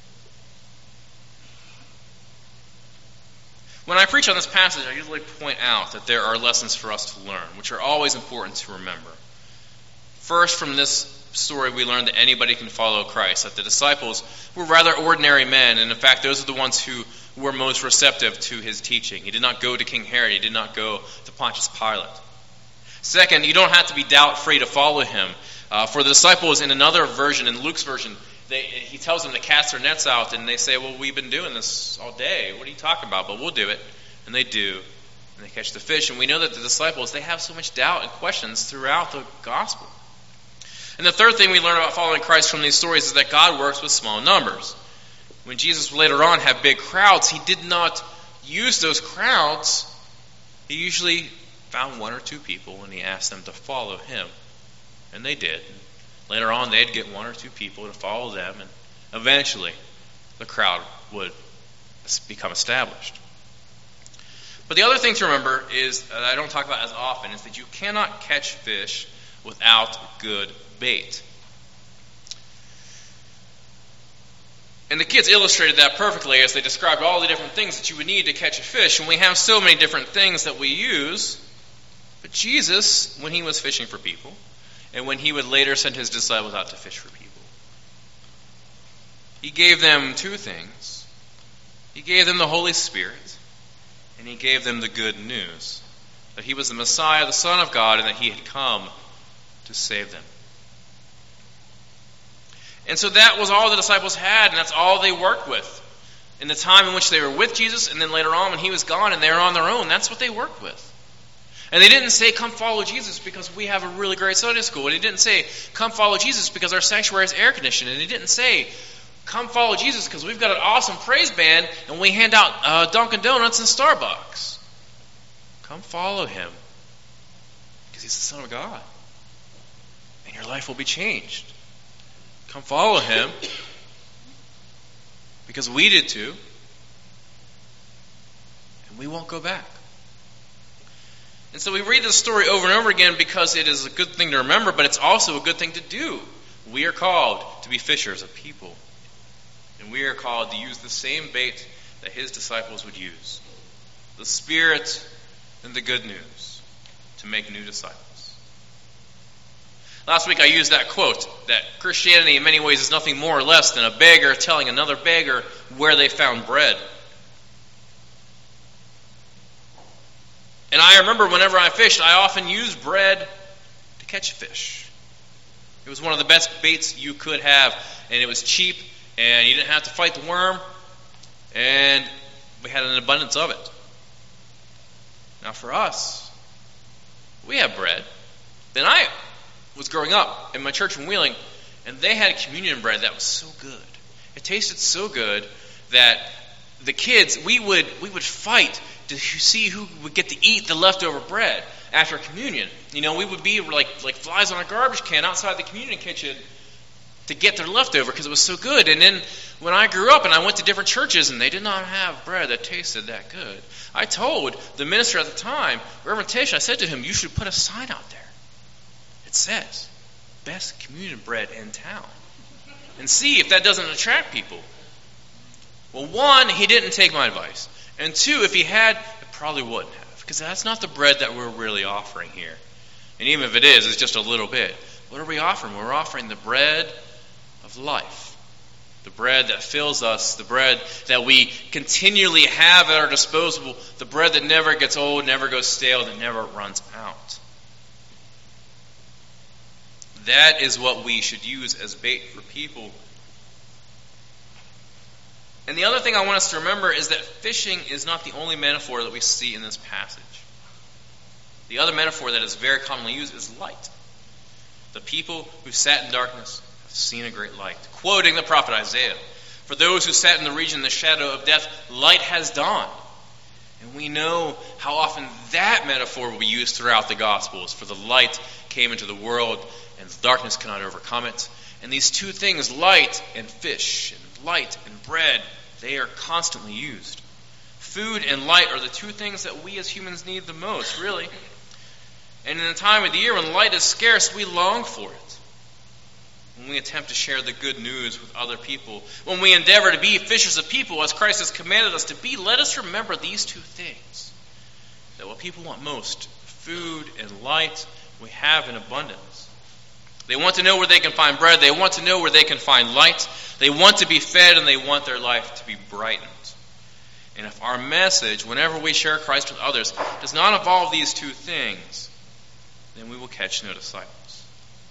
When I preach on this passage, I usually point out that there are lessons for us to learn, which are always important to remember. First, from this story, we learn that anybody can follow Christ, that the disciples were rather ordinary men, and in fact, those are the ones who were most receptive to his teaching. He did not go to King Herod. He did not go to Pontius Pilate. Second, you don't have to be doubt-free to follow him. Uh, for the disciples, in another version, in Luke's version, they, he tells them to cast their nets out, and they say, well, we've been doing this all day. What are you talking about? But we'll do it. And they do. And they catch the fish. And we know that the disciples, they have so much doubt and questions throughout the gospel. And the third thing we learn about following Christ from these stories is that God works with small numbers. When Jesus later on had big crowds, he did not use those crowds. He usually found one or two people and he asked them to follow him. And they did. Later on, they'd get one or two people to follow them, and eventually the crowd would become established. But the other thing to remember is, that I don't talk about as often, is that you cannot catch fish without good bait. And the kids illustrated that perfectly as they described all the different things that you would need to catch a fish. And we have so many different things that we use. But Jesus, when he was fishing for people, and when he would later send his disciples out to fish for people, he gave them two things. He gave them the Holy Spirit, and he gave them the good news, that he was the Messiah, the Son of God, and that he had come to save them. And so that was all the disciples had, and that's all they worked with. In the time in which they were with Jesus, and then later on when he was gone and they were on their own, that's what they worked with. And they didn't say, come follow Jesus because we have a really great Sunday school. And he didn't say, come follow Jesus because our sanctuary is air conditioned. And he didn't say, come follow Jesus because we've got an awesome praise band and we hand out uh, Dunkin' Donuts and Starbucks. Come follow him because he's the Son of God. And your life will be changed. Come follow him because we did too. And we won't go back. And so we read this story over and over again because it is a good thing to remember, but it's also a good thing to do. We are called to be fishers of people. And we are called to use the same bait that his disciples would use. The Spirit and the good news to make new disciples. Last week I used that quote that Christianity in many ways is nothing more or less than a beggar telling another beggar where they found bread. And I remember whenever I fished, I often used bread to catch fish. It was one of the best baits you could have, and it was cheap, and you didn't have to fight the worm, and we had an abundance of it. Now for us, we have bread. Then I was growing up in my church in Wheeling, and they had communion bread that was so good. It tasted so good that the kids, we would we would fight to see who would get to eat the leftover bread after communion. You know, we would be like like flies on a garbage can outside the communion kitchen to get their leftover because it was so good. And then when I grew up and I went to different churches and they did not have bread that tasted that good, I told the minister at the time, Reverend Tish, I said to him, you should put a sign out there. It says, best communion bread in town. And see if that doesn't attract people. Well, one, he didn't take my advice. And two, if he had, it probably wouldn't have. Because that's not the bread that we're really offering here. And even if it is, it's just a little bit. What are we offering? We're offering the bread of life. the bread that fills us, the bread that we continually have at our disposal, the bread that never gets old, never goes stale, that never runs out. That is what we should use as bait for people. And the other thing I want us to remember is that fishing is not the only metaphor that we see in this passage. The other metaphor that is very commonly used is light. The people who sat in darkness have seen a great light. Quoting the prophet Isaiah, "For those who sat in the region of the shadow of death, light has dawned." And we know how often that metaphor will be used throughout the Gospels. For the light came into the world, and the darkness cannot overcome it. And these two things, light and fish, and light and bread, they are constantly used. Food and light are the two things that we as humans need the most, really. And in a time of the year when light is scarce, we long for it. When we attempt to share the good news with other people, when we endeavor to be fishers of people as Christ has commanded us to be, let us remember these two things. That what people want most, food and light, we have in abundance. They want to know where they can find bread. They want to know where they can find light. They want to be fed, and they want their life to be brightened. And if our message, whenever we share Christ with others, does not involve these two things, then we will catch no disciples.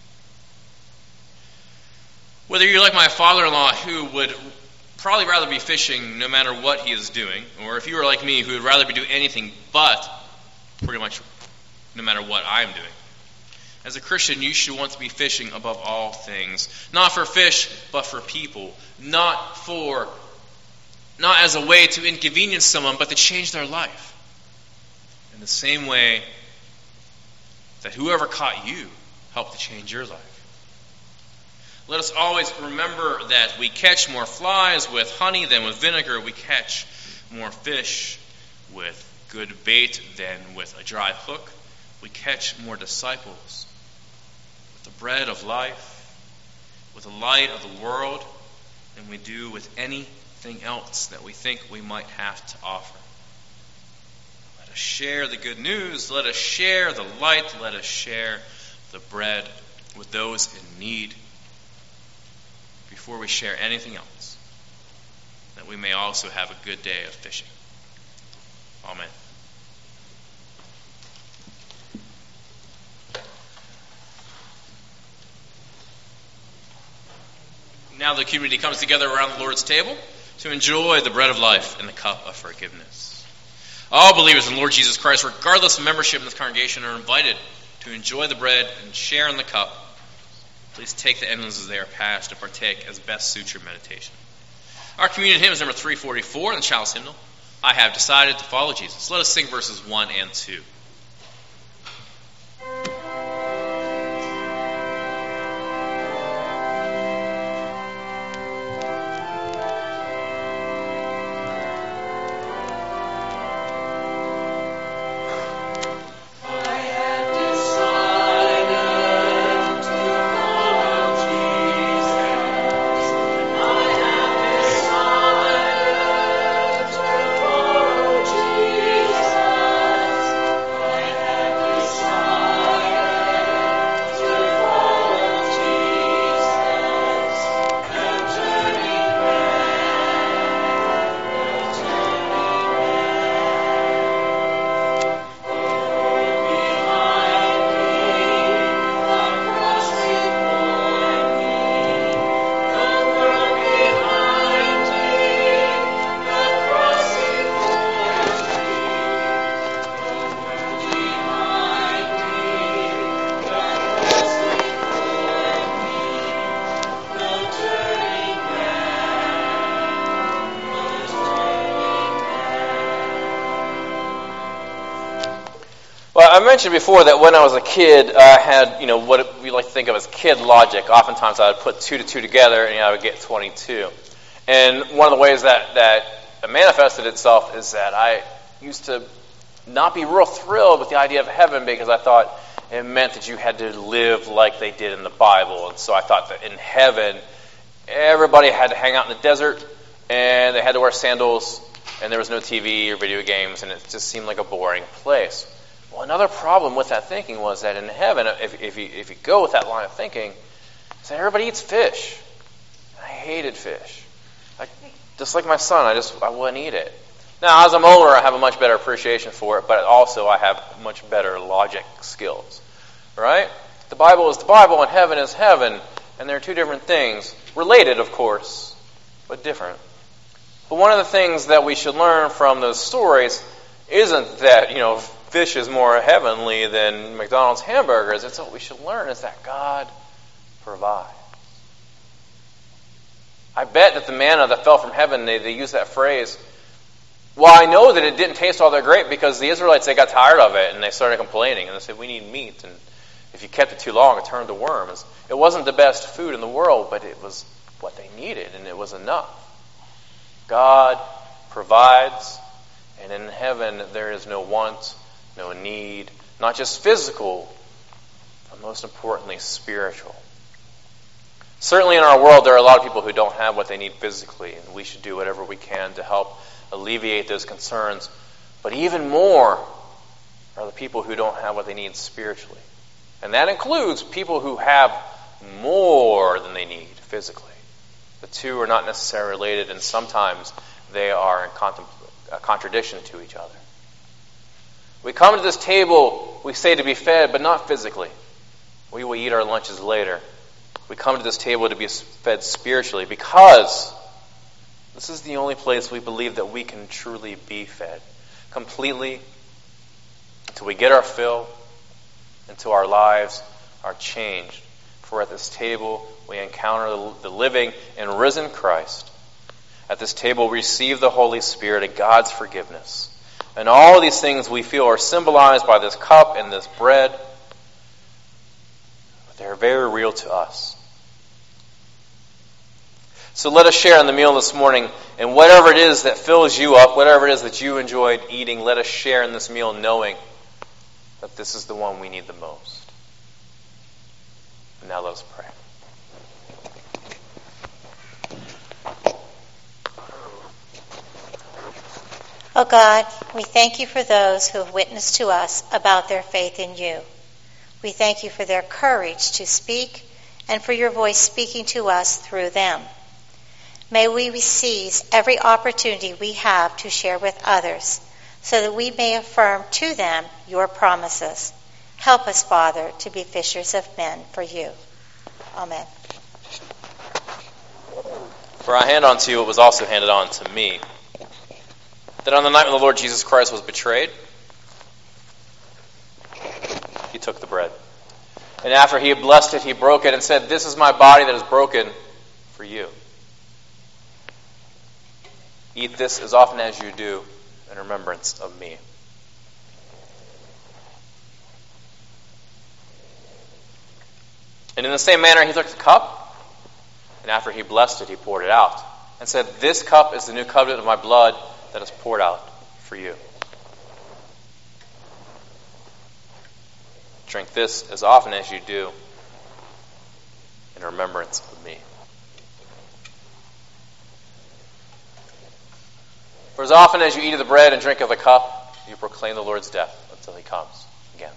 Whether you're like my father-in-law, who would probably rather be fishing no matter what he is doing, or if you were like me, who would rather be doing anything but pretty much no matter what I'm doing, as a Christian, you should want to be fishing above all things. Not for fish, but for people. Not for, not as a way to inconvenience someone, but to change their life. In the same way that whoever caught you helped to change your life. Let us always remember that we catch more flies with honey than with vinegar. We catch more fish with good bait than with a dry hook. We catch more disciples with the bread of life, with the light of the world, than we do with anything else that we think we might have to offer. Let us share the good news. Let us share the light. Let us share the bread with those in need before we share anything else, that we may also have a good day of fishing. Amen. Now the community comes together around the Lord's table to enjoy the bread of life and the cup of forgiveness. All believers in the Lord Jesus Christ, regardless of membership in this congregation, are invited to enjoy the bread and share in the cup. Please take the emblems as they are passed and partake as best suits your meditation. Our communion hymn is number three forty-four in the Chalice Hymnal. I have decided to follow Jesus. Let us sing verses one and two. I mentioned before that when I was a kid, I had, you know, what we like to think of as kid logic. Oftentimes I would put two to two together and you know, I would get twenty-two. And one of the ways that, that it manifested itself is that I used to not be real thrilled with the idea of heaven because I thought it meant that you had to live like they did in the Bible. And so I thought that in heaven, everybody had to hang out in the desert and they had to wear sandals and there was no T V or video games and it just seemed like a boring place. Well, another problem with that thinking was that in heaven, if, if, you, if you go with that line of thinking, is that everybody eats fish. I hated fish. I, just like my son, I just I wouldn't eat it. Now, as I'm older, I have a much better appreciation for it, but also I have much better logic skills. Right? The Bible is the Bible and heaven is heaven, and they're two different things. Related, of course, but different. But one of the things that we should learn from those stories isn't that, you know, fish is more heavenly than McDonald's hamburgers. It's what we should learn is that God provides. I bet that the manna that fell from heaven, they, they use that phrase. Well, I know that it didn't taste all that great because the Israelites, they got tired of it and they started complaining and they said, we need meat. And if you kept it too long, it turned to worms. It wasn't the best food in the world, but it was what they needed and it was enough. God provides, and in heaven there is no want, no need, not just physical, but most importantly, spiritual. Certainly in our world there are a lot of people who don't have what they need physically, and we should do whatever we can to help alleviate those concerns. But even more are the people who don't have what they need spiritually. And that includes people who have more than they need physically. The two are not necessarily related, and sometimes they are in contem- a contradiction to each other. We come to this table, we say to be fed, but not physically. We will eat our lunches later. We come to this table to be fed spiritually because this is the only place we believe that we can truly be fed completely until we get our fill, until our lives are changed. For at this table we encounter the living and risen Christ. At this table we receive the Holy Spirit and God's forgiveness. And all of these things we feel are symbolized by this cup and this bread. But they're very real to us. So let us share in the meal this morning, and whatever it is that fills you up, whatever it is that you enjoyed eating, let us share in this meal knowing that this is the one we need the most. And now let us pray. Oh God, we thank you for those who have witnessed to us about their faith in you. We thank you for their courage to speak and for your voice speaking to us through them. May we seize every opportunity we have to share with others so that we may affirm to them your promises. Help us, Father, to be fishers of men for you. Amen. For I hand on to you what was also handed on to me, that on the night when the Lord Jesus Christ was betrayed, he took the bread. And after he had blessed it, he broke it and said, "This is my body that is broken for you. Eat this as often as you do in remembrance of me." And in the same manner, he took the cup, and after he blessed it, he poured it out, and said, "This cup is the new covenant of my blood that is poured out for you. Drink this as often as you do in remembrance of me." For as often as you eat of the bread and drink of the cup, you proclaim the Lord's death until he comes again.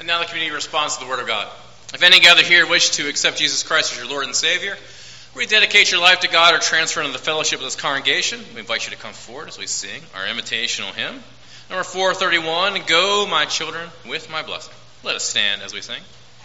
And now the community responds to the Word of God. If any gather here wish to accept Jesus Christ as your Lord and Savior, rededicate your life to God, or transfer into the fellowship of this congregation, we invite you to come forward as we sing our invitational hymn. Number four thirty-one, Go, My Children, with My Blessing. Let us stand as we sing.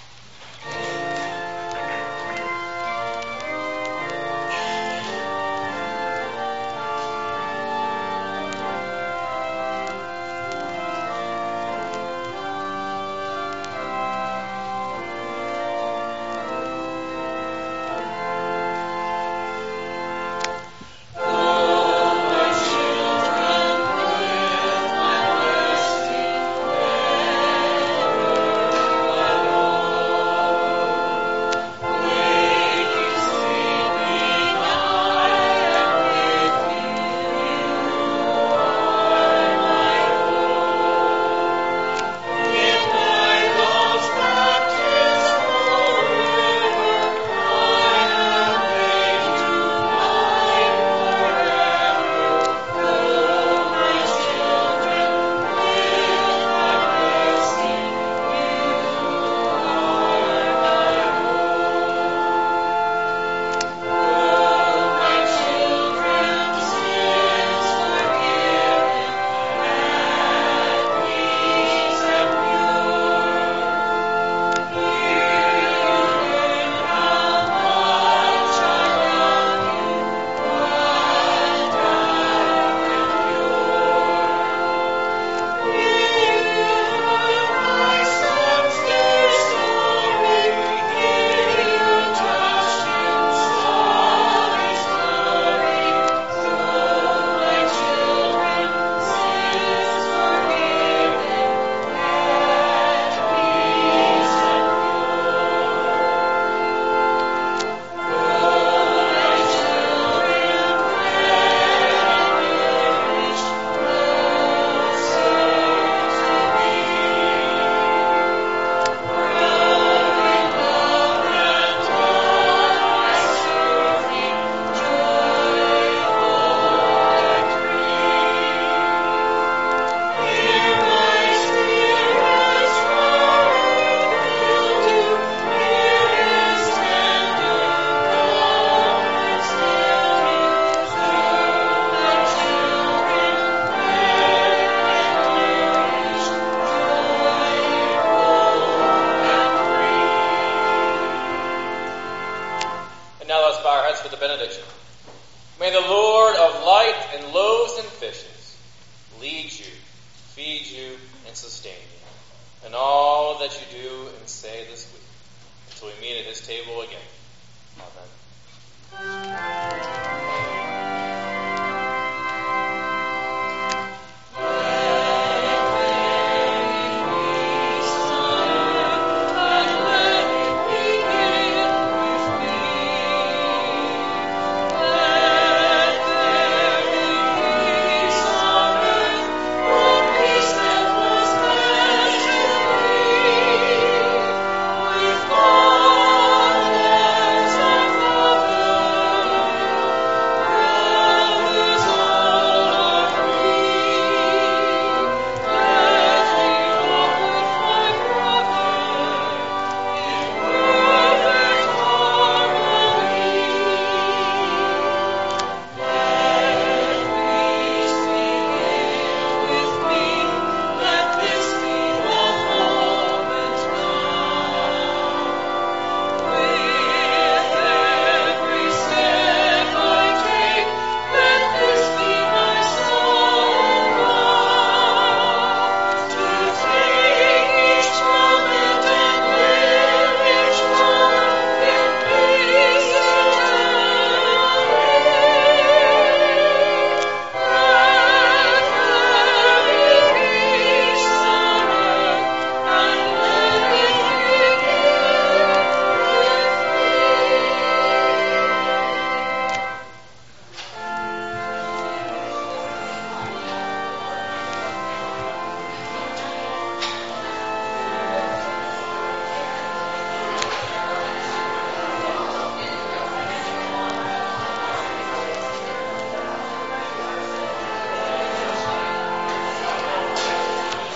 For the benediction. May the Lord of light and loaves and fishes lead you, feed you, and sustain you in all that you do and say this week, until we meet at his table again.